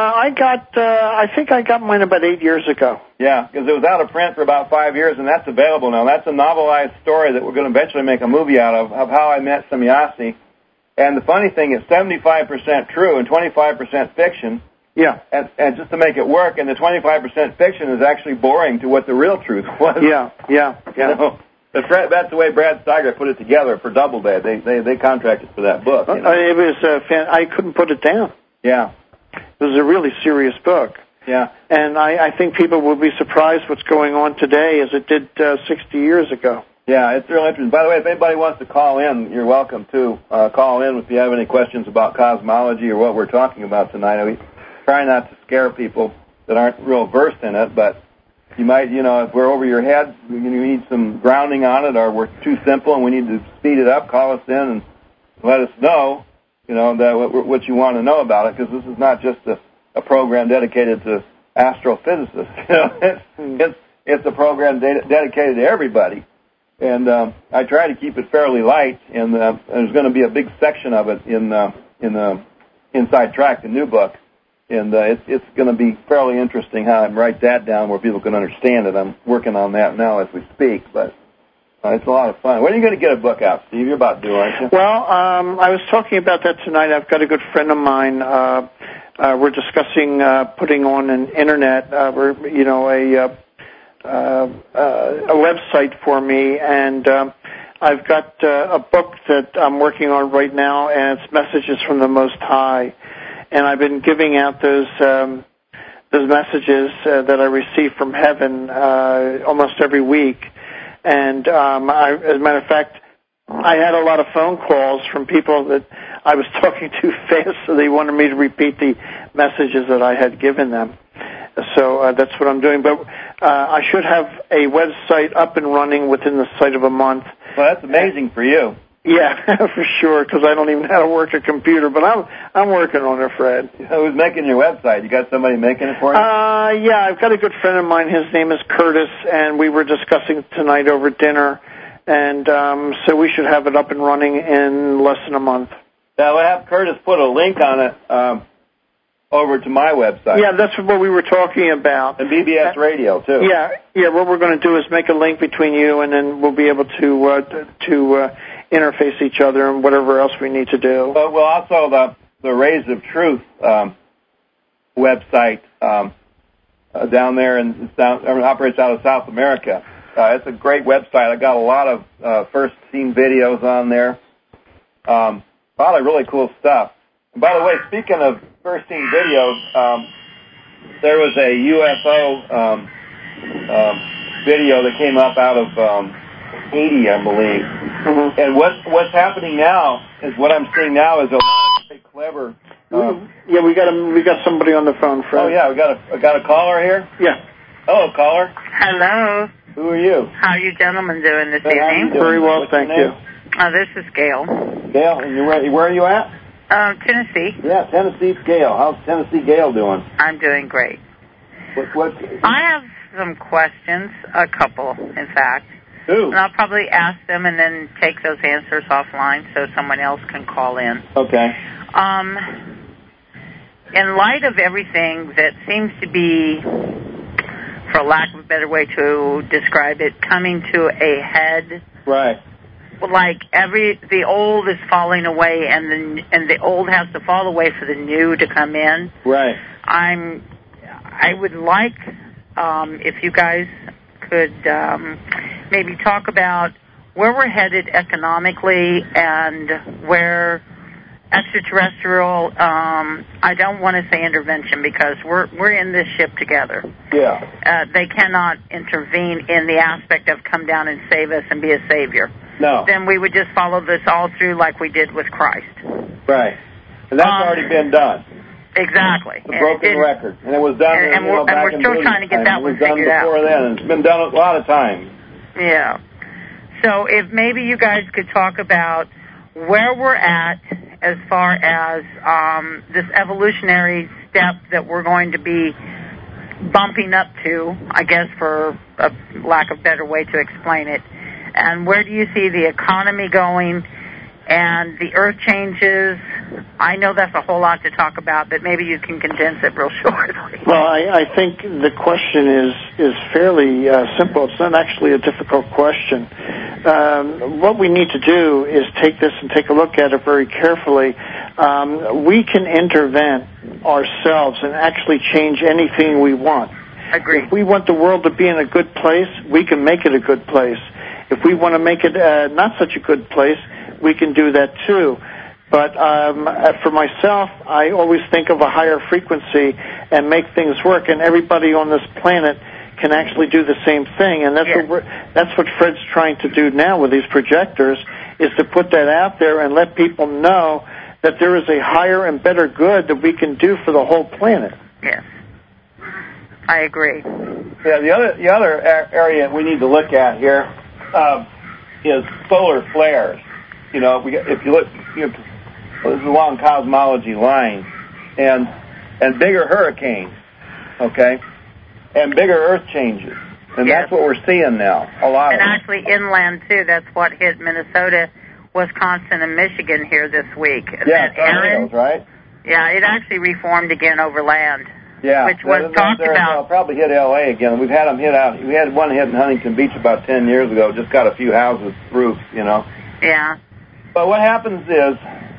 I think I got mine about 8 years ago. Yeah, because it was out of print for about 5 years, and that's available now. That's a novelized story that we're going to eventually make a movie out of how I met Semyasi. And the funny thing is 75% true and 25% fiction. Yeah. And just to make it work, and the 25% fiction is actually boring to what the real truth was. Yeah. You know? That's the way Brad Steiger put it together for Doubleday. They contracted for that book. You know? It was I couldn't put it down. Yeah. It was a really serious book. Yeah. And I think people will be surprised what's going on today as it did 60 years ago. Yeah, it's real interesting. By the way, if anybody wants to call in, you're welcome to call in if you have any questions about cosmology or what we're talking about tonight. We try not to scare people that aren't real versed in it, but you might, if we're over your head, you need some grounding on it, or we're too simple and we need to speed it up, call us in and let us know, that what you want to know about it, because this is not just a program dedicated to astrophysicists. It's a program dedicated to everybody. And I try to keep it fairly light, and there's going to be a big section of it in the Inside Track, the new book. And it's going to be fairly interesting how I write that down where people can understand it. I'm working on that now as we speak, but it's a lot of fun. When are you going to get a book out, Steve? You're about due, aren't you? Well, I was talking about that tonight. I've got a good friend of mine. We're discussing putting on an internet, a website for me, and I've got a book that I'm working on right now, and it's Messages from the Most High. And I've been giving out those messages that I receive from heaven almost every week. And as a matter of fact, I had a lot of phone calls from people that I was talking too fast, so they wanted me to repeat the messages that I had given them. So that's what I'm doing. But I should have a website up and running within the sight of a month. Well, that's amazing for you. Yeah, for sure, because I don't even know how to work a computer, but I'm working on it, Fred. Who's making your website? You got somebody making it for you? Yeah, I've got a good friend of mine. His name is Curtis, and we were discussing tonight over dinner, and so we should have it up and running in less than a month. Yeah, we'll have Curtis put a link on it over to my website. Yeah, that's what we were talking about. And BBS Radio, too. Yeah, what we're going to do is make a link between you, and then we'll be able to interface each other and whatever else we need to do. Well, also the Rays of Truth website down there operates out of South America. It's a great website. I got a lot of first scene videos on there. A lot of really cool stuff. And by the way, speaking of first scene videos, there was a UFO video that came up out of Haiti, I believe. Mm-hmm. And what's happening now is what I'm seeing now is a lot of very clever. Yeah, we got somebody on the phone, Fred. Oh yeah, we got a caller here. Yeah. Hello, caller. Hello. Who are you? How are you gentlemen doing this evening? How are you doing? Very well, What's thank you. This is Gail. Gail, and where are you at? Tennessee. Yeah, Tennessee's Gail. How's Tennessee Gail doing? I'm doing great. What? I have some questions, a couple, in fact. Who? And I'll probably ask them and then take those answers offline so someone else can call in. Okay. In light of everything that seems to be, for lack of a better way to describe it, coming to a head. Right. Like the old is falling away, and the old has to fall away for the new to come in. Right. I would like if you guys could maybe talk about where we're headed economically and where extraterrestrial. I don't want to say intervention because we're in this ship together. Yeah. They cannot intervene in the aspect of come down and save us and be a savior. No. Then we would just follow this all through like we did with Christ. Right. And that's already been done. Exactly. It's a broken record. And it was done and we're still trying to get that one figured out. It was done before then, and it's been done a lot of times. Yeah. So if maybe you guys could talk about where we're at as far as this evolutionary step that we're going to be bumping up to, I guess for a lack of a better way to explain it. And where do you see the economy going and the earth changes? I know that's a whole lot to talk about, but maybe you can condense it real shortly. Well, I think the question is fairly simple. It's not actually a difficult question. What we need to do is take this and take a look at it very carefully. We can intervene ourselves and actually change anything we want. Agreed. If we want the world to be in a good place, we can make it a good place. If we want to make it not such a good place, we can do that too. But for myself, I always think of a higher frequency and make things work, and everybody on this planet can actually do the same thing. And that's what Fred's trying to do now with these projectors, is to put that out there and let people know that there is a higher and better good that we can do for the whole planet. Yes, I agree. Yeah, the other area we need to look at here is solar flares. You know, if you look, this is along cosmology lines, and bigger hurricanes, okay, and bigger Earth changes, and that's what we're seeing now. A lot and of actually inland too. That's what hit Minnesota, Wisconsin, and Michigan here this week. Yeah, tornadoes, right? Yeah, it actually reformed again over land. Yeah, which was talked about. Probably hit L.A. again. We've had them hit out. We had one hit in Huntington Beach about 10 years ago. Just got a few houses, roofs, you know. Yeah. But what happens is,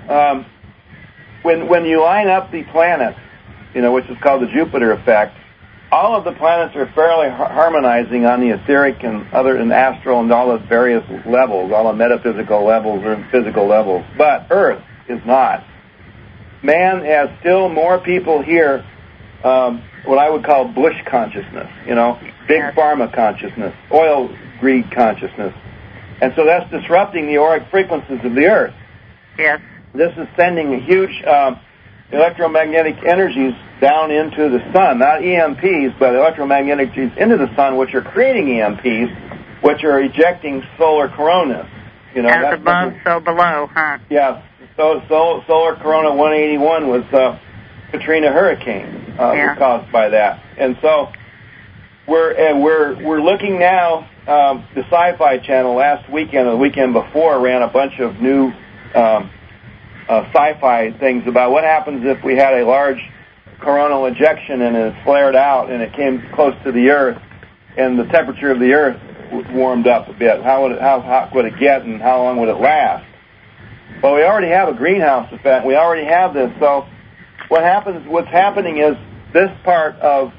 when you line up the planets, you know, which is called the Jupiter effect, all of the planets are fairly harmonizing on the etheric and other and astral and all the various levels, all the metaphysical levels or physical levels. But Earth is not. Man has still more people here. What I would call Bush consciousness, you know, big pharma consciousness, oil greed consciousness. And so that's disrupting the auric frequencies of the Earth. Yes. This is sending huge electromagnetic energies down into the sun, not EMPs, but electromagnetic energies into the sun, which are creating EMPs, which are ejecting solar coronas. You know, as above, so below, huh? Yeah. So solar corona 181 was Katrina hurricane was caused by that, and so we're looking now. The Sci-Fi Channel last weekend or the weekend before ran a bunch of new sci-fi things about what happens if we had a large coronal ejection and it flared out and it came close to the Earth and the temperature of the Earth warmed up a bit. How hot would it get and how long would it last? Well, we already have a greenhouse effect. We already have this. So what's happening is this part of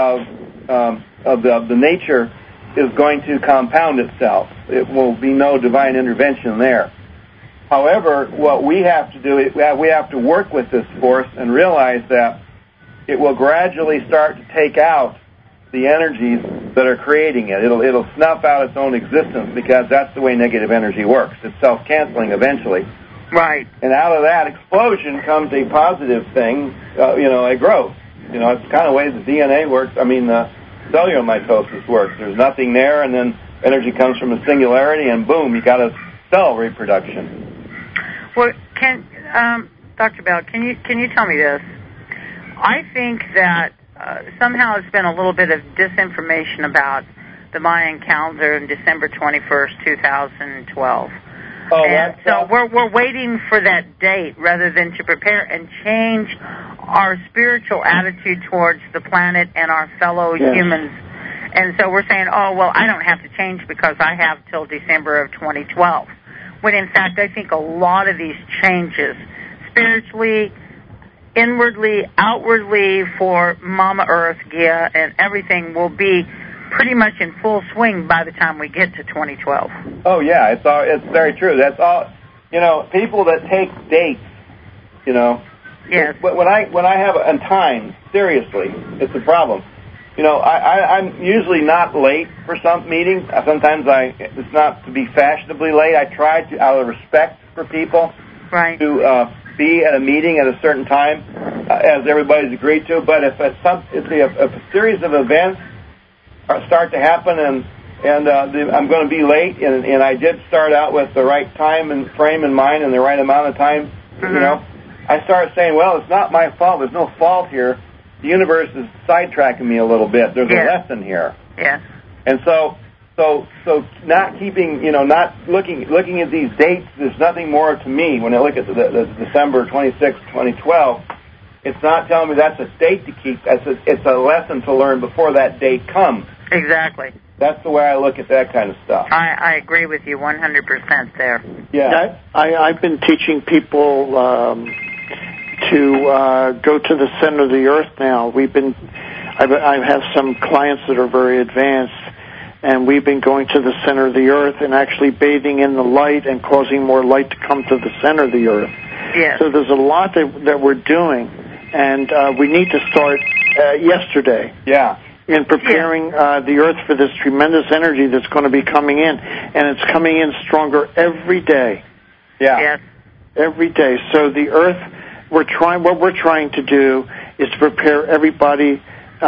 the nature is going to compound itself. It will be no divine intervention there. However, what we have to do, we have to work with this force and realize that it will gradually start to take out the energies that are creating it. It'll snuff out its own existence because that's the way negative energy works. It's self-canceling eventually. Right. And out of that explosion comes a positive thing, a growth. You know, it's the kind of way the DNA works. I mean, cellular mitosis works. There's nothing there, and then energy comes from a singularity, and boom, you got a cell reproduction. Well, Dr. Bell, can you tell me this? I think that somehow it's been a little bit of disinformation about the Mayan calendar in December 21st, 2012. Oh, and so we're waiting for that date rather than to prepare and change our spiritual attitude towards the planet and our fellow humans. And so we're saying, oh, well, I don't have to change because I have till December of 2012. When in fact, I think a lot of these changes, spiritually, inwardly, outwardly, for Mama Earth, Gaia, and everything will be pretty much in full swing by the time we get to 2012. Oh, yeah, it's very true. That's all, people that take dates, Yes. When I have a time, seriously, it's a problem. I'm usually not late for some meetings. Sometimes it's not to be fashionably late. I try to, out of respect for people, right, to be at a meeting at a certain time, as everybody's agreed to. But if a series of events start to happen and I'm going to be late, and I did start out with the right time and frame in mind and the right amount of time, I start saying, well, it's not my fault. There's no fault here. The universe is sidetracking me a little bit. There's a lesson here. Yes. And so not keeping, not looking at these dates, there's nothing more to me when I look at the December 26, 2012. It's not telling me that's a date to keep. It's a lesson to learn before that date comes. Exactly. That's the way I look at that kind of stuff. I agree with you 100% there. Yeah. I've been teaching people to go to the center of the earth now. I have some clients that are very advanced, and we've been going to the center of the earth and actually bathing in the light and causing more light to come to the center of the earth. Yes. So there's a lot that we're doing, and we need to start yesterday. Yeah. In preparing the Earth for this tremendous energy that's going to be coming in, and it's coming in stronger every day. Yeah. Yes. Every day. So the Earth, what we're trying to do is to prepare everybody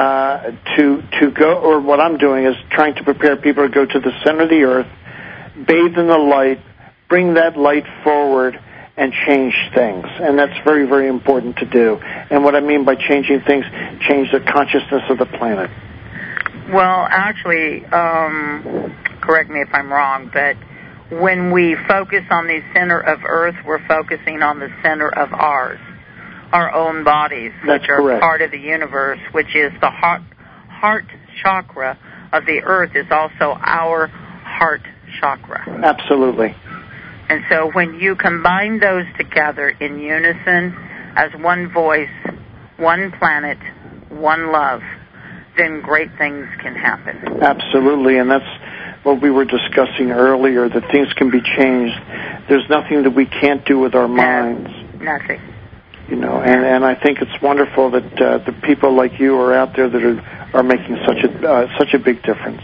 to go, or what I'm doing is trying to prepare people to go to the center of the Earth, bathe in the light, bring that light forward, and change things. And that's very, very important to do. And what I mean by changing things, change the consciousness of the planet. Well, actually, correct me if I'm wrong, but when we focus on the center of Earth, we're focusing on the center of our own bodies, which are correct. Part of the universe, which is the heart chakra of the Earth is also our heart chakra. Absolutely. And so when you combine those together in unison as one voice, one planet, one love, then great things can happen. Absolutely, and that's what we were discussing earlier, that things can be changed. There's nothing that we can't do with our minds. Nothing. You know, and I think it's wonderful that the people like you are out there that are making such a big difference.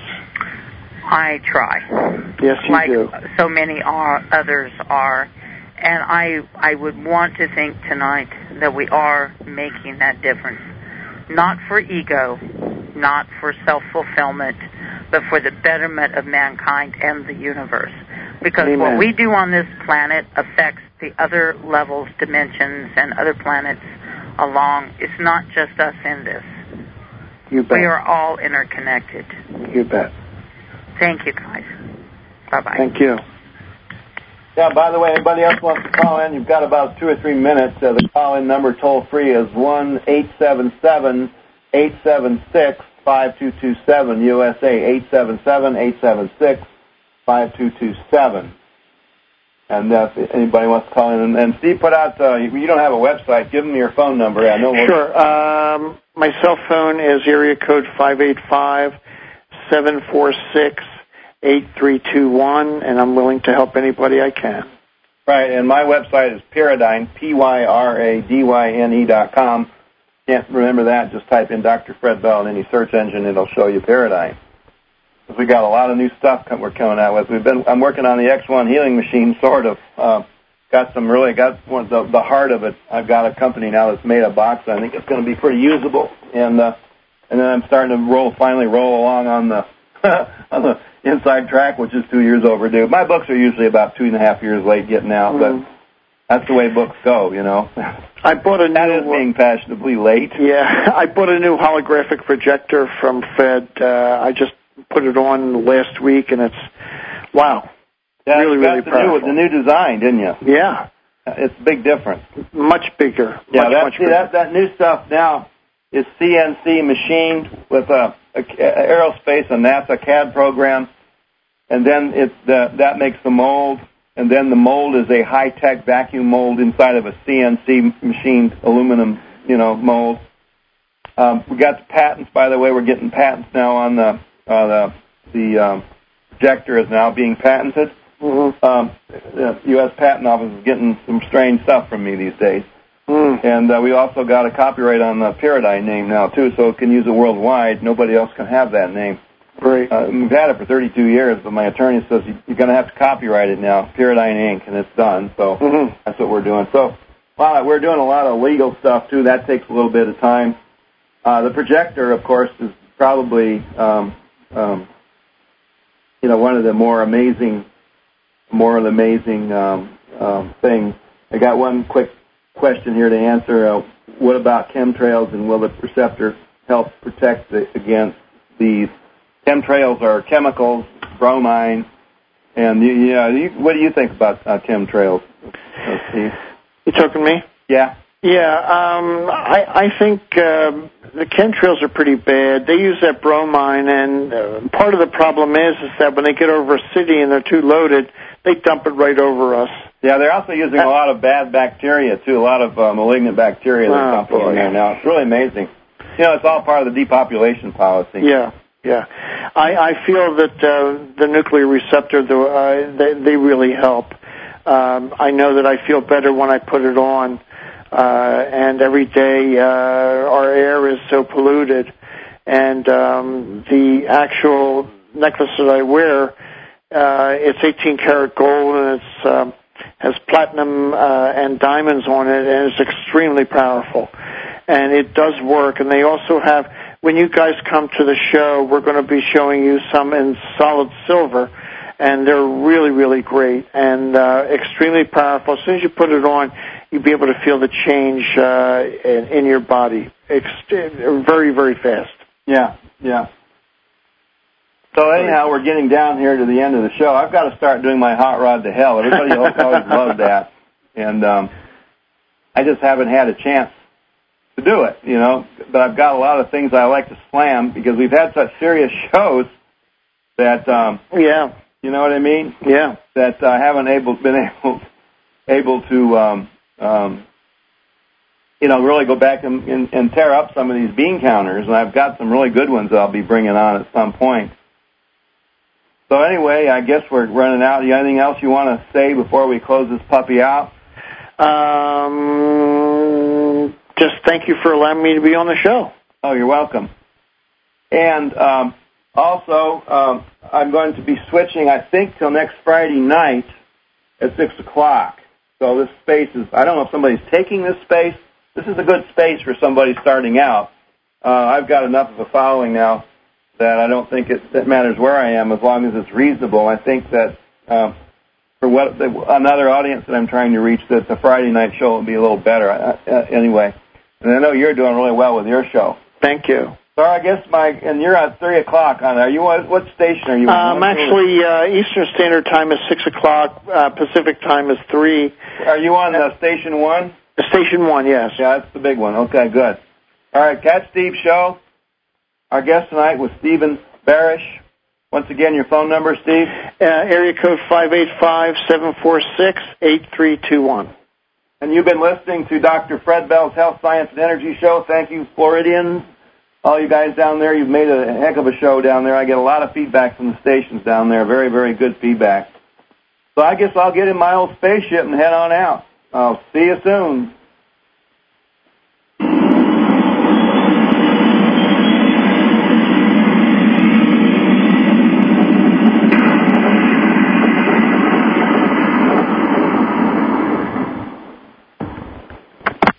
I try. Yes, you do. Like so many others are. And I would want to think tonight that we are making that difference. Not for ego, not for self-fulfillment, but for the betterment of mankind and the universe. Because Amen. What we do on this planet affects the other levels, dimensions, and other planets along. It's not just us in this. You bet. We are all interconnected. You bet. Thank you, guys. Bye-bye. Thank you. Yeah, by the way, anybody else wants to call in, you've got about 2 or 3 minutes. The call-in number toll-free is 1-877-876-5227, USA, 877-876-5227. And if anybody wants to call in. And Steve put out, you don't have a website. Give them your phone number. I know. Sure. My cell phone is area code 585-746-8321, and I'm willing to help anybody I can. Right, and my website is Pyradyne, PYRADYNE.com. Can't remember that, just type in Dr. Fred Bell in any search engine, it'll show you Pyradyne. We got a lot of new stuff we're coming out with. I'm working on the X1 healing machine, sort of. Got the heart of it. I've got a company now that's made a box. I think it's going to be pretty usable. And then I'm starting to finally roll along on the on the inside track, which is 2 years overdue. My books are usually about 2.5 years late getting out, but that's the way books go, you know. I bought a new... That is being fashionably late. Yeah, I bought a new holographic projector from Fred. I just put it on last week, and it's, wow, yeah, really, really powerful. The new design, didn't you? Yeah. It's a big difference. Much bigger. Yeah, much bigger. That new stuff now is CNC machined with a aerospace and NASA CAD program, and then that makes the mold, and then the mold is a high-tech vacuum mold inside of a CNC machined aluminum, mold. We got the patents, by the way. We're getting patents now on the projector is now being patented. The U.S. Patent Office is getting some strange stuff from me these days. And we also got a copyright on the Pyradyne name now, too, so it can use it worldwide. Nobody else can have that name. Right. We've had it for 32 years, but my attorney says you're going to have to copyright it now, Pyradyne Inc., and it's done. So that's what we're doing. So we're doing a lot of legal stuff, too. That takes a little bit of time. The projector, of course, is probably, one of the more amazing things. I got one quick question here to answer. What about chemtrails, and will the receptor help protect against these? Chemtrails are chemicals, bromine, and what do you think about chemtrails, Steve? You talking to me? Yeah. Yeah, I think the chemtrails are pretty bad. They use that bromine, and part of the problem is that when they get over a city and they're too loaded, they dump it right over us. Yeah, they're also using a lot of bad bacteria, too, a lot of malignant bacteria they're dumping in there now. It's really amazing. It's all part of the depopulation policy. Yeah. I feel that the nuclear receptor, they really help. I know that I feel better when I put it on. And every day our air is so polluted. And the actual necklace that I wear, it's 18 karat gold, and it's has platinum and diamonds on it, and it's extremely powerful. And it does work. And they also have, when you guys come to the show, we're going to be showing you some in solid silver, and they're really, really great and extremely powerful. As soon as you put it on, you'll be able to feel the change in your body. Very, very fast. Yeah, yeah. So anyhow, we're getting down here to the end of the show. I've got to start doing my hot rod to hell. Everybody always loved that, and I just haven't had a chance to do it, you know. But I've got a lot of things I like to slam because we've had such serious shows that yeah, you know what I mean? Yeah, that I haven't been able to you know, really go back and tear up some of these bean counters, and I've got some really good ones that I'll be bringing on at some point. So anyway, I guess we're running out. Anything else you want to say before we close this puppy out? Just thank you for allowing me to be on the show. Oh, you're welcome. And also, I'm going to be switching, I think, till next Friday night at 6 o'clock. So this space is, I don't know if somebody's taking this space. This is a good space for somebody starting out. I've got enough of a following now that I don't think it matters where I am as long as it's reasonable. I think that for another audience that I'm trying to reach, that the Friday night show will be a little better anyway. And I know you're doing really well with your show. Thank you. So I guess and you're at 3 o'clock on there. What station are you on? Actually, Eastern Standard Time is 6 o'clock. Pacific Time is 3. Are you on Station 1? Station 1, yes. Yeah, that's the big one. Okay, good. All right, Cat Steve Show. Our guest tonight was Stephen Barish. Once again, your phone number, Steve? Area code 585-746-8321. And you've been listening to Dr. Fred Bell's Health, Science, and Energy Show. Thank you, Floridians. All you guys down there, you've made a heck of a show down there. I get a lot of feedback from the stations down there. Very, very good feedback. So I guess I'll get in my old spaceship and head on out. I'll see you soon.